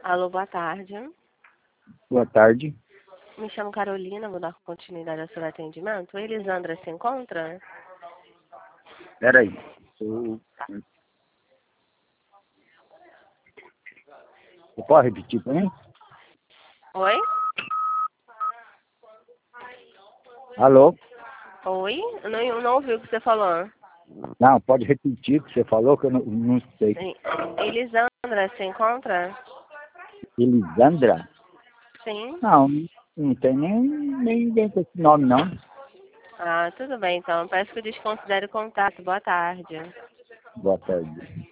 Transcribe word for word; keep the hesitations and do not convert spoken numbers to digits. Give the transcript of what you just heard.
Alô, boa tarde. Boa tarde. Me chamo Carolina, vou dar continuidade ao seu atendimento. Elisandra se encontra? Peraí. Eu... Você pode repetir para mim? Oi? Alô? Oi? Eu não, eu não ouvi o que você falou. Não, pode repetir o que você falou, que eu não, não sei. Sim. Elisandra se encontra? Elisandra? Sim. Não, não tem nem, nem ninguém com esse nome, não. Ah, tudo bem então. Peço que desconsidere o contato. Boa tarde. Boa tarde.